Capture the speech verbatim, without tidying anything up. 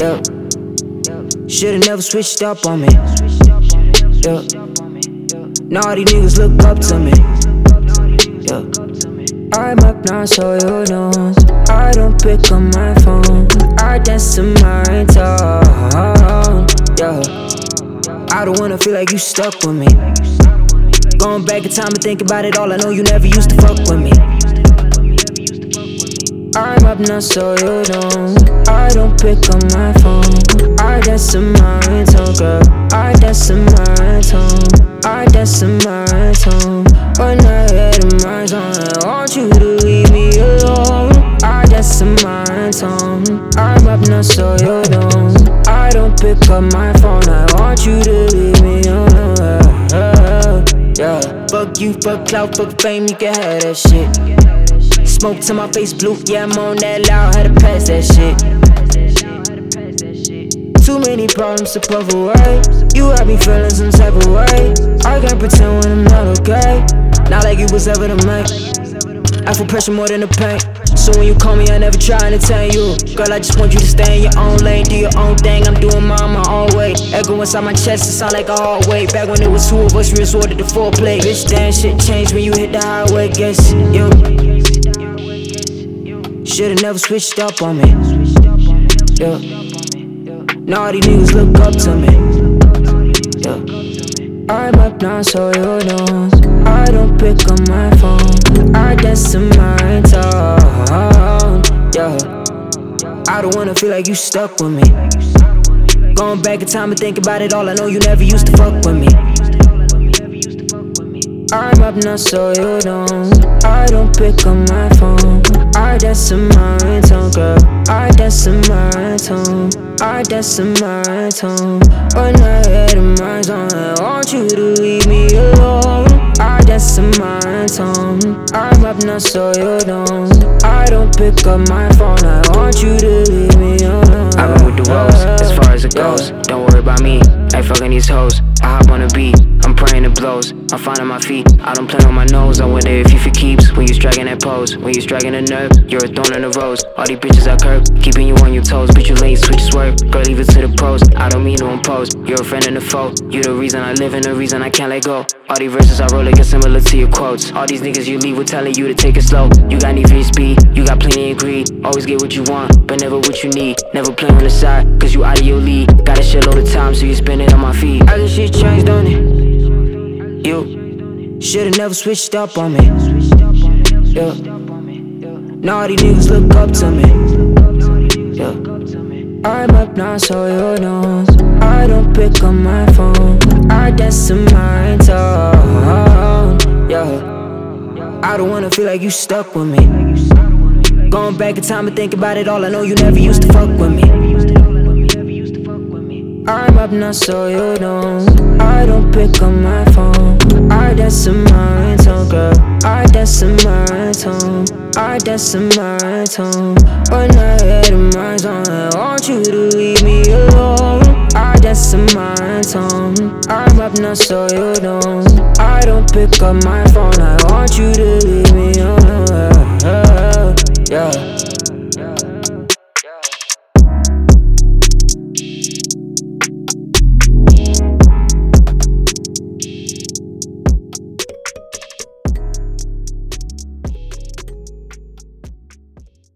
Yeah. Should've never switched up on me. Yeah. Now all these niggas look up to me. Yeah. I'm up now, so you know. I don't pick up my phone. I dance to my ringtone. Yeah. I don't wanna feel like you stuck with me. Going back in time and think about it all, I know you never used to fuck with me. I'm up now, so you know. I don't pick up my phone. I dance to my ringtone, girl. I dance to my ringtone. I dance to my ringtone. When I head in my zone, I want you to leave me alone. I dance to my ringtone. I'm up now, so you know. I don't pick up my phone. I want you to leave me alone. Yeah. Fuck you, fuck clout, fuck fame, you can have that shit. Smoke till my face blue, yeah, I'm on that loud, had to pass that shit. Too many problems to puff away. You have me feeling some type of way. I can't pretend when I'm not okay. Not like it was ever the make. I feel pressure more than the pain. So when you call me, I never try to entertain you. Girl, I just want you to stay in your own lane, do your own thing. I'm doing mine my own way. Echo inside my chest, it sound like a hallway. Back when it was two of us, we resorted to foreplay. Bitch, damn shit changed when you hit the highway, guess you. Should've never switched up on me. Yeah. Now all these niggas look up to me. Yeah. I'm up now, so you know. I don't pick up my phone. I dance to my ringtone. Yeah. I don't wanna feel like you stuck with me. Going back in time and think about it all, I know you never used to fuck with me. I'm up now, so you know. I don't pick up my phone. I dance to my ringtone, girl. I dance to my ringtone. I dance to my ringtone. When I head in my zone, I want you to leave me alone. I dance to my ringtone. I'm up now, so you know. I don't pick up my phone. I want you to leave me alone. I run with the woes, as far as it goes. Don't worry about me, ain't fucking these hoes. I hop on the beat, I'm praying it blows. I'm finding my feet, I don't play on my nose. I wonder if you for keeps when you striking that pose. When you striking a nerve, you're a thorn in the rose. All these bitches I curb, keeping you on your toes. But you late, switch swerve, girl leave it to the pros. I don't mean to impose, you're a friend and a foe. You the reason I live and the reason I can't let go. All these verses I wrote like are similar to your quotes. All these niggas you leave with telling you to take it slow. You got need for your speed, you got plenty of greed. Always get what you want, but never what you need. Never play on the side, cause you out of your league. Got a shitload of time, so you spend it on my feet. I guess shit changed, don't it? You should've never switched up on me. Yeah. Now all these niggas look up to me. Yeah. I'm up now, so you know. I don't pick up my phone. I dance to my ringtone. Yeah. I don't wanna feel like you stuck with me. Going back in time and think about it all, I know you never used to fuck with me. I'm up now, so you know. I don't pick up my phone. I dance to my ringtone, girl. I dance to my ringtone. I dance to my ringtone. When I head in my zone, I want you to leave me alone. I dance to my ringtone. I'm up now, so you know. I don't pick up my phone. I want you to leave me alone. Yeah.